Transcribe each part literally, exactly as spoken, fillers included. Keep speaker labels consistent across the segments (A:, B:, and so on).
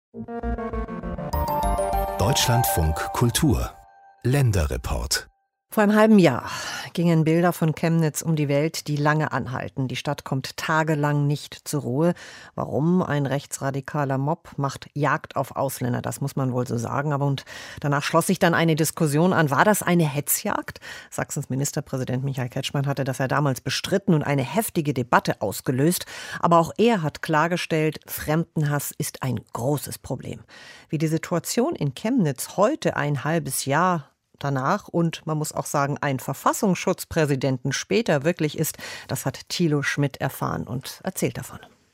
A: Deutschlandfunk Kultur Länderreport.
B: Vor einem halben Jahr gingen Bilder von Chemnitz um die Welt, die lange anhalten. Die Stadt kommt tagelang nicht zur Ruhe. Warum? Ein rechtsradikaler Mob macht Jagd auf Ausländer, das muss man wohl so sagen. Aber und danach schloss sich dann eine Diskussion an. War das eine Hetzjagd? Sachsens Ministerpräsident Michael Kretschmann hatte das ja damals bestritten und eine heftige Debatte ausgelöst. Aber auch er hat klargestellt, Fremdenhass ist ein großes Problem. Wie die Situation in Chemnitz heute ein halbes Jahr danach und man muss auch sagen, ein Verfassungsschutzpräsidenten später wirklich ist, das hat Thilo Schmidt erfahren und erzählt davon.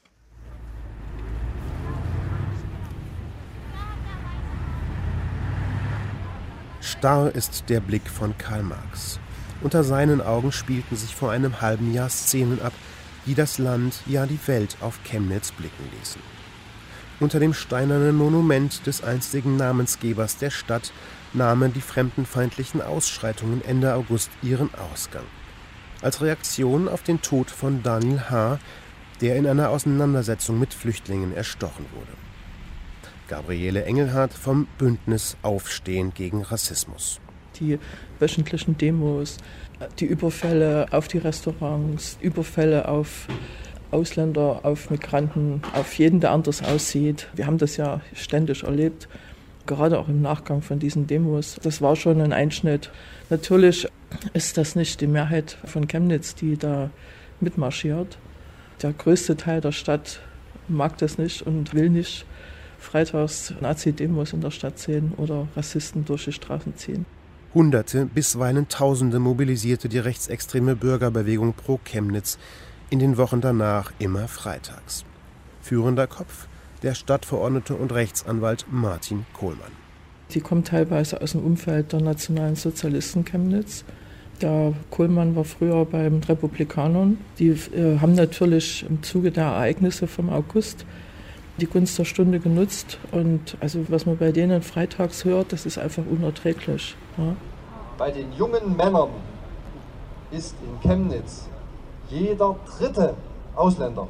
C: Starr ist der Blick von Karl Marx. Unter seinen Augen spielten sich vor einem halben Jahr Szenen ab, die das Land, ja die Welt auf Chemnitz blicken ließen. Unter dem steinernen Monument des einstigen Namensgebers der Stadt nahmen die fremdenfeindlichen Ausschreitungen Ende August ihren Ausgang. Als Reaktion auf den Tod von Daniel H., der in einer Auseinandersetzung mit Flüchtlingen erstochen wurde. Gabriele Engelhardt vom Bündnis Aufstehen gegen Rassismus.
D: Die wöchentlichen Demos, die Überfälle auf die Restaurants, Überfälle auf Ausländer, auf Migranten, auf jeden, der anders aussieht. Wir haben das ja ständig erlebt. Gerade auch im Nachgang von diesen Demos. Das war schon ein Einschnitt. Natürlich ist das nicht die Mehrheit von Chemnitz, die da mitmarschiert. Der größte Teil der Stadt mag das nicht und will nicht freitags Nazi-Demos in der Stadt sehen oder Rassisten durch die Straßen ziehen.
C: Hunderte, bisweilen Tausende mobilisierte die rechtsextreme Bürgerbewegung Pro Chemnitz in den Wochen danach immer freitags. Führender Kopf der Stadtverordnete und Rechtsanwalt Martin Kohlmann.
D: Sie kommt teilweise aus dem Umfeld der Nationalen Sozialisten Chemnitz. Der Kohlmann war früher bei den Republikanern. Die äh, haben natürlich im Zuge der Ereignisse vom August die Gunst der Stunde genutzt. Und also was man bei denen freitags hört, das ist einfach unerträglich. Ja.
E: Bei den jungen Männern ist in Chemnitz jeder dritte Ausländer.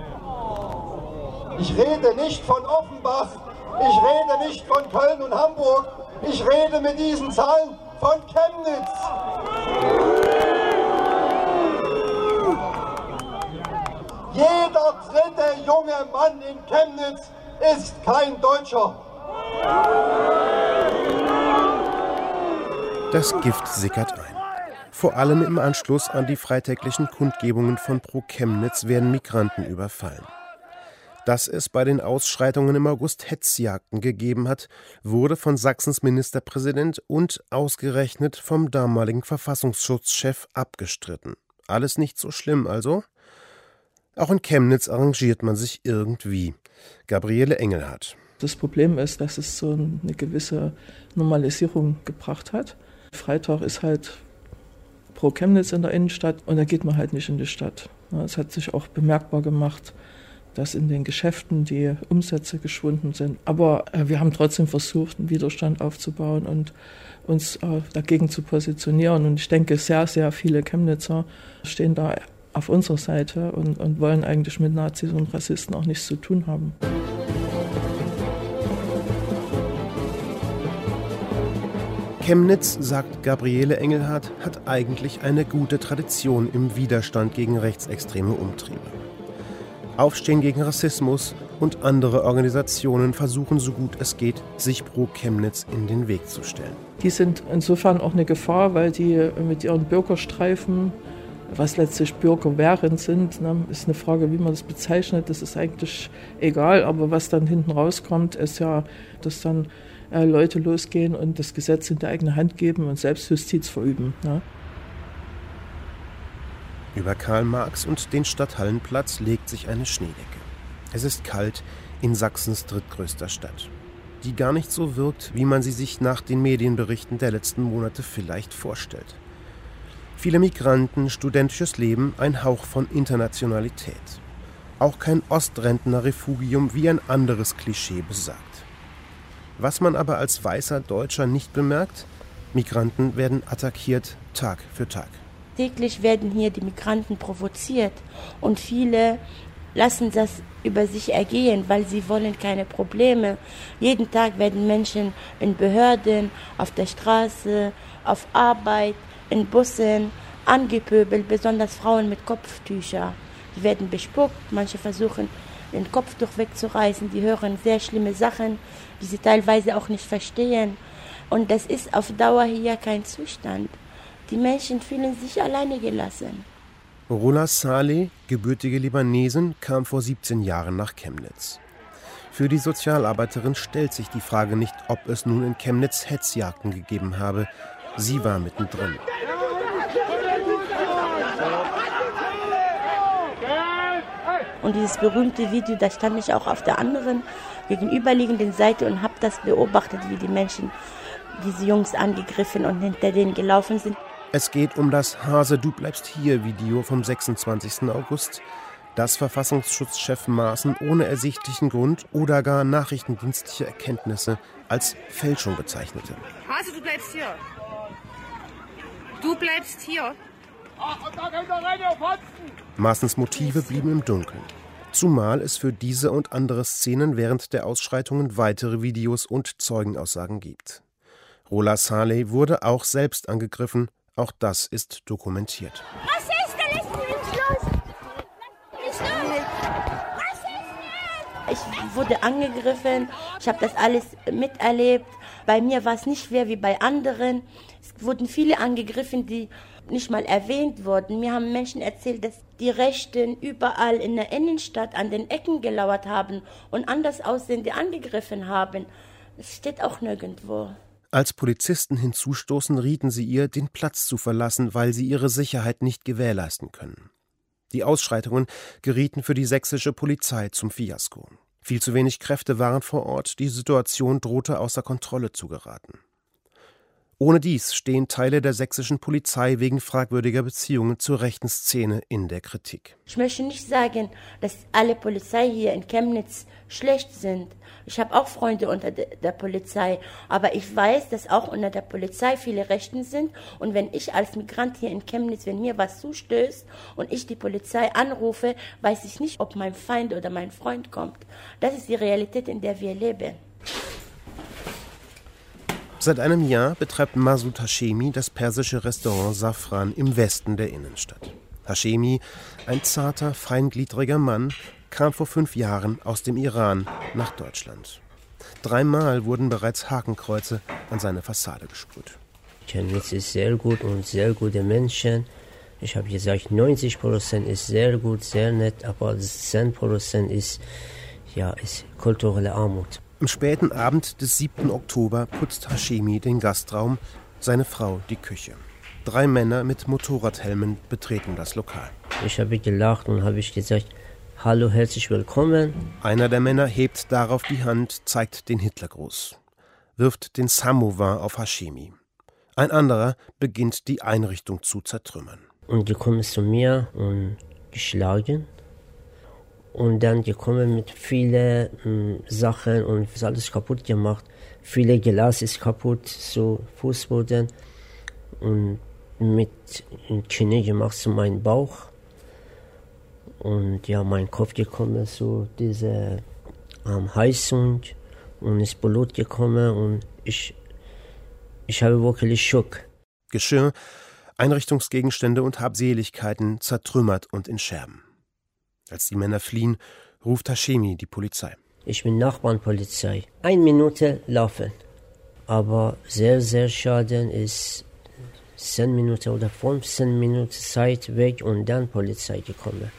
E: Ich rede nicht von Offenbach, ich rede nicht von Köln und Hamburg, ich rede mit diesen Zahlen von Chemnitz. Jeder dritte junge Mann in Chemnitz ist kein Deutscher.
C: Das Gift sickert ein. Vor allem im Anschluss an die freitäglichen Kundgebungen von Pro Chemnitz werden Migranten überfallen. Dass es bei den Ausschreitungen im August Hetzjagden gegeben hat, wurde von Sachsens Ministerpräsident und ausgerechnet vom damaligen Verfassungsschutzchef abgestritten. Alles nicht so schlimm also? Auch in Chemnitz arrangiert man sich irgendwie. Gabriele Engelhardt.
D: Das Problem ist, dass es so eine gewisse Normalisierung gebracht hat. Freitag ist halt Pro Chemnitz in der Innenstadt und da geht man halt nicht in die Stadt. Es hat sich auch bemerkbar gemacht, dass in den Geschäften die Umsätze geschwunden sind. Aber äh, wir haben trotzdem versucht, einen Widerstand aufzubauen und uns äh, dagegen zu positionieren. Und ich denke, sehr, sehr viele Chemnitzer stehen da auf unserer Seite und, und wollen eigentlich mit Nazis und Rassisten auch nichts zu tun haben.
C: Chemnitz, sagt Gabriele Engelhardt, hat eigentlich eine gute Tradition im Widerstand gegen rechtsextreme Umtriebe. Aufstehen gegen Rassismus und andere Organisationen versuchen, so gut es geht, sich Pro Chemnitz in den Weg zu stellen.
D: Die sind insofern auch eine Gefahr, weil die mit ihren Bürgerstreifen, was letztlich Bürgerwehren sind, ne, ist eine Frage, wie man das bezeichnet, das ist eigentlich egal, aber was dann hinten rauskommt, ist ja, dass dann äh, Leute losgehen und das Gesetz in die eigene Hand geben und Selbstjustiz verüben. Ne.
C: Über Karl Marx und den Stadthallenplatz legt sich eine Schneedecke. Es ist kalt in Sachsens drittgrößter Stadt, die gar nicht so wirkt, wie man sie sich nach den Medienberichten der letzten Monate vielleicht vorstellt. Viele Migranten, studentisches Leben, ein Hauch von Internationalität. Auch kein Ostrentner-Refugium, wie ein anderes Klischee besagt. Was man aber als weißer Deutscher nicht bemerkt, Migranten werden attackiert Tag für Tag.
F: Täglich werden hier die Migranten provoziert und viele lassen das über sich ergehen, weil sie wollen keine Probleme. Jeden Tag werden Menschen in Behörden, auf der Straße, auf Arbeit, in Bussen angepöbelt, besonders Frauen mit Kopftüchern. Die werden bespuckt, manche versuchen, den Kopftuch wegzureißen, die hören sehr schlimme Sachen, die sie teilweise auch nicht verstehen. Und das ist auf Dauer hier kein Zustand. Die Menschen fühlen sich alleine gelassen.
C: Rola Saleh, gebürtige Libanesin, kam vor siebzehn Jahren nach Chemnitz. Für die Sozialarbeiterin stellt sich die Frage nicht, ob es nun in Chemnitz Hetzjagden gegeben habe. Sie war mittendrin.
F: Und dieses berühmte Video, da stand ich auch auf der anderen gegenüberliegenden Seite und habe das beobachtet, wie die Menschen diese Jungs angegriffen und hinter denen gelaufen sind.
C: Es geht um das Hase, du bleibst hier Video vom sechsundzwanzigsten August, das Verfassungsschutzchef Maaßen ohne ersichtlichen Grund oder gar nachrichtendienstliche Erkenntnisse als Fälschung bezeichnete.
G: Hase, du bleibst hier. Du bleibst hier.
C: Maaßens Motive blieben im Dunkeln. Zumal es für diese und andere Szenen während der Ausschreitungen weitere Videos und Zeugenaussagen gibt. Rola Saleh wurde auch selbst angegriffen. Auch das ist dokumentiert.
H: Was ist denn? Lass mich los! Nicht los! Was ist denn?
F: Ich wurde angegriffen, ich habe das alles miterlebt. Bei mir war es nicht schwer wie bei anderen. Es wurden viele angegriffen, die nicht mal erwähnt wurden. Mir haben Menschen erzählt, dass die Rechten überall in der Innenstadt an den Ecken gelauert haben und anders Aussehende angegriffen haben. Das steht auch nirgendwo.
C: Als Polizisten hinzustoßen, rieten sie ihr, den Platz zu verlassen, weil sie ihre Sicherheit nicht gewährleisten können. Die Ausschreitungen gerieten für die sächsische Polizei zum Fiasko. Viel zu wenig Kräfte waren vor Ort, die Situation drohte außer Kontrolle zu geraten. Ohne dies stehen Teile der sächsischen Polizei wegen fragwürdiger Beziehungen zur rechten Szene in der Kritik.
F: Ich möchte nicht sagen, dass alle Polizei hier in Chemnitz schlecht sind. Ich habe auch Freunde unter der Polizei, aber ich weiß, dass auch unter der Polizei viele Rechten sind. Und wenn ich als Migrant hier in Chemnitz, wenn mir was zustößt und ich die Polizei anrufe, weiß ich nicht, ob mein Feind oder mein Freund kommt. Das ist die Realität, in der wir leben.
C: Seit einem Jahr betreibt Masud Hashemi das persische Restaurant Safran im Westen der Innenstadt. Hashemi, ein zarter, feingliedriger Mann, kam vor fünf Jahren aus dem Iran nach Deutschland. Dreimal wurden bereits Hakenkreuze an seine Fassade gesprüht.
I: Chemnitz ist sehr gut und sehr gute Menschen. Ich habe gesagt, neunzig Prozent ist sehr gut, sehr nett, aber zehn Prozent ist, ja, ist kulturelle Armut.
C: Am späten Abend des siebten Oktober putzt Hashemi den Gastraum, seine Frau die Küche. Drei Männer mit Motorradhelmen betreten das Lokal.
I: Ich habe gelacht und habe ich gesagt, hallo, herzlich willkommen.
C: Einer der Männer hebt darauf die Hand, zeigt den Hitlergruß, wirft den Samovar auf Hashemi. Ein anderer beginnt die Einrichtung zu zertrümmern.
I: Und die kommen zu mir und geschlagen. Und dann gekommen mit vielen ähm, Sachen und ist alles kaputt gemacht. Viele Glas ist kaputt, so Fußboden. Und mit Knie gemacht zu meinem Bauch. Und ja, mein Kopf gekommen, so diese ähm, Heizung. Und ist Blut gekommen und ich, ich habe wirklich Schock.
C: Geschirr, Einrichtungsgegenstände und Habseligkeiten zertrümmert und in Scherben. Als die Männer fliehen, ruft Hashemi die Polizei.
I: Ich bin Nachbarnpolizei. Eine Minute laufen. Aber sehr, sehr schade ist zehn Minuten oder fünfzehn Minuten Zeit weg und dann Polizei gekommen.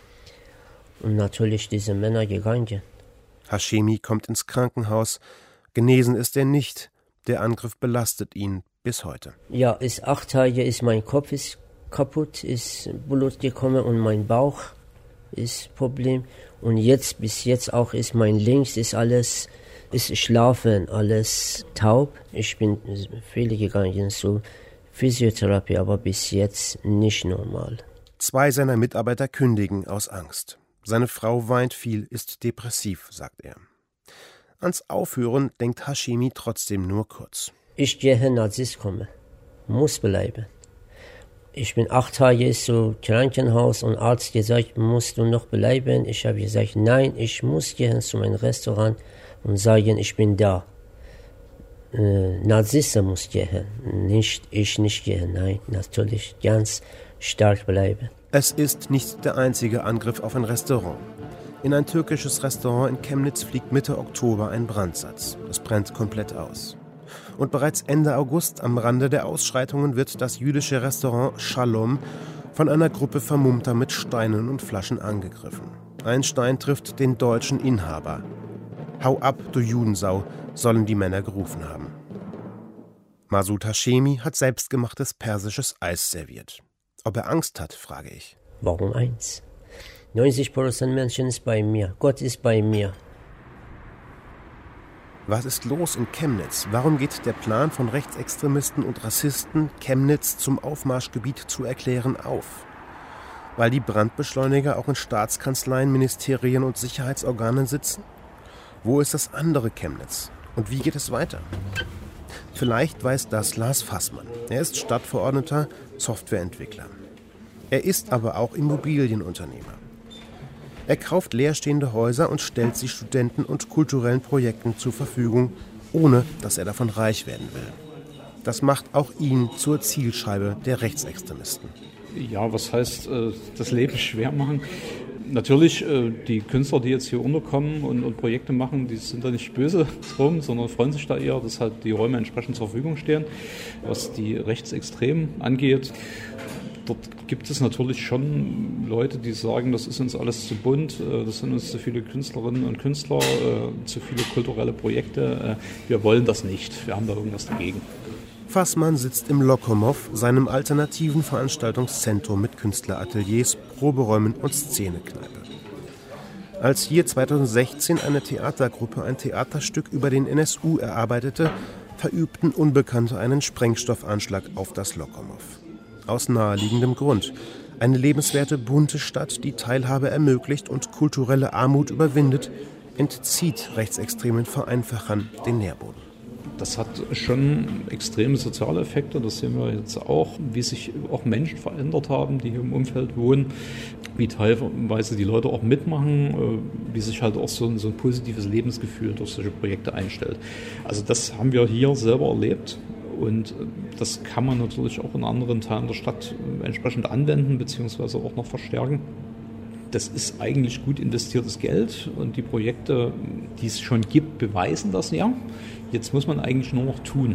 I: Und natürlich diese Männer gegangen.
C: Hashemi kommt ins Krankenhaus. Genesen ist er nicht. Der Angriff belastet ihn bis heute.
I: Ja, ist acht Tage, ist mein Kopf ist kaputt, ist Blut gekommen und mein Bauch ist Problem. Und jetzt, bis jetzt auch ist mein Links, ist alles, ist schlafen, alles taub. Ich bin viele gegangen zu Physiotherapie, aber bis jetzt nicht normal.
C: Zwei seiner Mitarbeiter kündigen aus Angst. Seine Frau weint viel, ist depressiv, sagt er. Ans Aufhören denkt Hashemi trotzdem nur kurz.
I: Ich gehe, Nazis kommen. Muss bleiben. Ich bin acht Tage zum Krankenhaus und Arzt gesagt, musst du noch bleiben? Ich habe gesagt, nein, ich muss gehen zu meinem Restaurant und sagen, ich bin da. Äh, Narzisse muss gehen, nicht ich nicht gehen. Nein, natürlich ganz stark bleiben.
C: Es ist nicht der einzige Angriff auf ein Restaurant. In ein türkisches Restaurant in Chemnitz fliegt Mitte Oktober ein Brandsatz. Es brennt komplett aus. Und bereits Ende August am Rande der Ausschreitungen wird das jüdische Restaurant Shalom von einer Gruppe Vermummter mit Steinen und Flaschen angegriffen. Ein Stein trifft den deutschen Inhaber. Hau ab, du Judensau, sollen die Männer gerufen haben. Masud Hashemi hat selbstgemachtes persisches Eis serviert. Ob er Angst hat, frage ich.
I: Warum eins? neunzig Prozent Menschen ist bei mir. Gott ist bei mir.
C: Was ist los in Chemnitz? Warum geht der Plan von Rechtsextremisten und Rassisten, Chemnitz zum Aufmarschgebiet zu erklären, auf? Weil die Brandbeschleuniger auch in Staatskanzleien, Ministerien und Sicherheitsorganen sitzen? Wo ist das andere Chemnitz? Und wie geht es weiter? Vielleicht weiß das Lars Fassmann. Er ist Stadtverordneter, Softwareentwickler. Er ist aber auch Immobilienunternehmer. Er kauft leerstehende Häuser und stellt sie Studenten und kulturellen Projekten zur Verfügung, ohne dass er davon reich werden will. Das macht auch ihn zur Zielscheibe der Rechtsextremisten.
J: Ja, was heißt das Leben schwer machen? Natürlich, die Künstler, die jetzt hier unterkommen und, und Projekte machen, die sind da nicht böse drum, sondern freuen sich da eher, dass halt die Räume entsprechend zur Verfügung stehen. Was die Rechtsextremen angeht, dort gibt es natürlich schon Leute, die sagen, das ist uns alles zu bunt, das sind uns zu viele Künstlerinnen und Künstler, zu viele kulturelle Projekte. Wir wollen das nicht, wir haben da irgendwas dagegen.
C: Fassmann sitzt im Lokomow, seinem alternativen Veranstaltungszentrum mit Künstlerateliers, Proberäumen und Szenekneipe. Als hier zweitausendsechzehn eine Theatergruppe ein Theaterstück über den N S U erarbeitete, verübten Unbekannte einen Sprengstoffanschlag auf das Lokomow. Aus naheliegendem Grund. Eine lebenswerte, bunte Stadt, die Teilhabe ermöglicht und kulturelle Armut überwindet, entzieht rechtsextremen Vereinfachern den Nährboden.
J: Das hat schon extreme soziale Effekte, das sehen wir jetzt auch, wie sich auch Menschen verändert haben, die hier im Umfeld wohnen, wie teilweise die Leute auch mitmachen, wie sich halt auch so ein, so ein positives Lebensgefühl durch solche Projekte einstellt. Also das haben wir hier selber erlebt und das kann man natürlich auch in anderen Teilen der Stadt entsprechend anwenden bzw. auch noch verstärken. Das ist eigentlich gut investiertes Geld und die Projekte, die es schon gibt, beweisen das ja. Jetzt muss man eigentlich nur noch tun.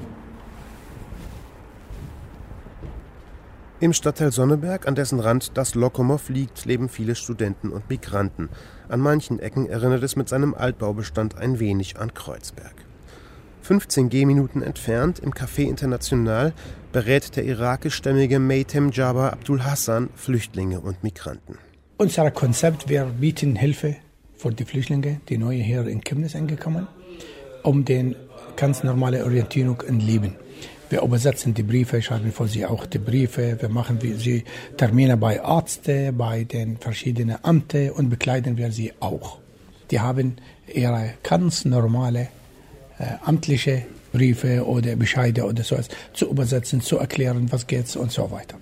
C: Im Stadtteil Sonneberg, an dessen Rand das Lokomow liegt, leben viele Studenten und Migranten. An manchen Ecken erinnert es mit seinem Altbaubestand ein wenig an Kreuzberg. fünfzehn Gehminuten entfernt, im Café International, berät der irakischstämmige Meytem Jaba Abdul Hassan Flüchtlinge und Migranten.
K: Unser Konzept, wir bieten Hilfe für die Flüchtlinge, die neu hier in Chemnitz angekommen, um den ganz normale Orientierung im Leben. Wir übersetzen die Briefe, schreiben für sie auch die Briefe, wir machen sie Termine bei Ärzten, bei den verschiedenen Ämtern und bekleiden wir sie auch. Die haben ihre ganz normale äh, amtliche Briefe oder Bescheide oder so zu übersetzen, zu erklären, was geht's und so weiter.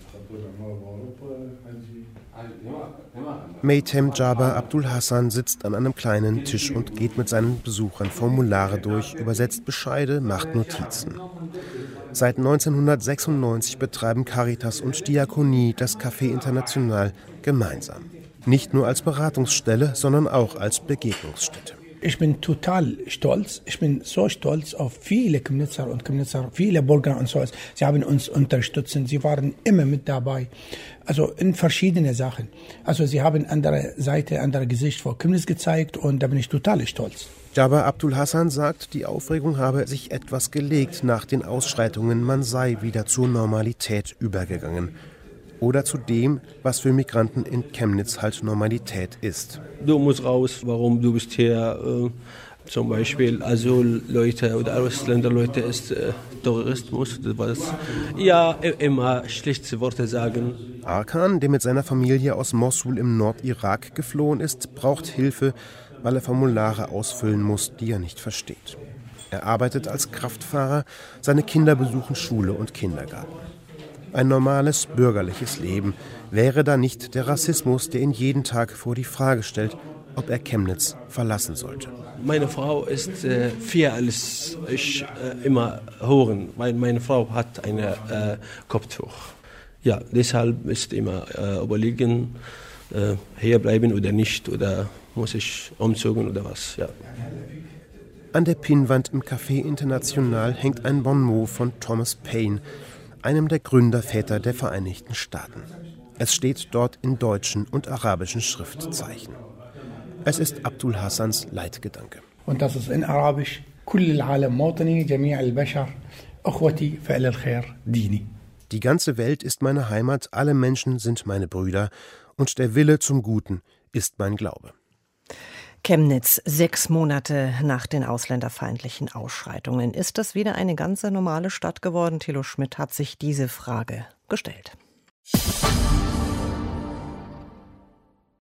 C: Meytem Jaba Abdul Hassan sitzt an einem kleinen Tisch und geht mit seinen Besuchern Formulare durch, übersetzt Bescheide, macht Notizen. Seit neunzehnhundertsechsundneunzig betreiben Caritas und Diakonie das Café International gemeinsam. Nicht nur als Beratungsstelle, sondern auch als Begegnungsstätte.
K: Ich bin total stolz. Ich bin so stolz auf viele Chemnitzer und Chemnitzer, viele Bürger und so. Sie haben uns unterstützt. Sie waren immer mit dabei. Also in verschiedene Sachen. Also sie haben andere Seite, andere Gesicht vor Chemnitz gezeigt und da bin ich total stolz.
C: Jaba Abdul Hassan sagt, die Aufregung habe sich etwas gelegt nach den Ausschreitungen. Man sei wieder zur Normalität übergegangen. Oder zu dem, was für Migranten in Chemnitz halt Normalität ist.
L: Du musst raus, warum du bist hier, äh, zum Beispiel Asylleute oder Ausländerleute ist äh, Terrorismus. Was, ja, immer schlechte Worte sagen.
C: Arkan, der mit seiner Familie aus Mossul im Nordirak geflohen ist, braucht Hilfe, weil er Formulare ausfüllen muss, die er nicht versteht. Er arbeitet als Kraftfahrer, seine Kinder besuchen Schule und Kindergarten. Ein normales bürgerliches Leben wäre da nicht der Rassismus, der ihn jeden Tag vor die Frage stellt, ob er Chemnitz verlassen sollte.
L: Meine Frau ist äh, viel als ich äh, immer hören, weil meine Frau hat ein äh, Kopftuch. Ja, deshalb ist immer äh, überlegen, äh, hier bleiben oder nicht, oder muss ich umzogen oder was, ja.
C: An der Pinnwand im Café International hängt ein Bonmot von Thomas Paine, einem der Gründerväter der Vereinigten Staaten. Es steht dort in deutschen und arabischen Schriftzeichen. Es ist Abdul Hassans Leitgedanke.
K: Und das ist in Arabisch: كل العالم موطني جميع البشر أخوتي فعل الخير ديني.
C: Die ganze Welt ist meine Heimat, alle Menschen sind meine Brüder und der Wille zum Guten ist mein Glaube.
B: Chemnitz, sechs Monate nach den ausländerfeindlichen Ausschreitungen. Ist das wieder eine ganz normale Stadt geworden? Thilo Schmidt hat sich diese Frage gestellt.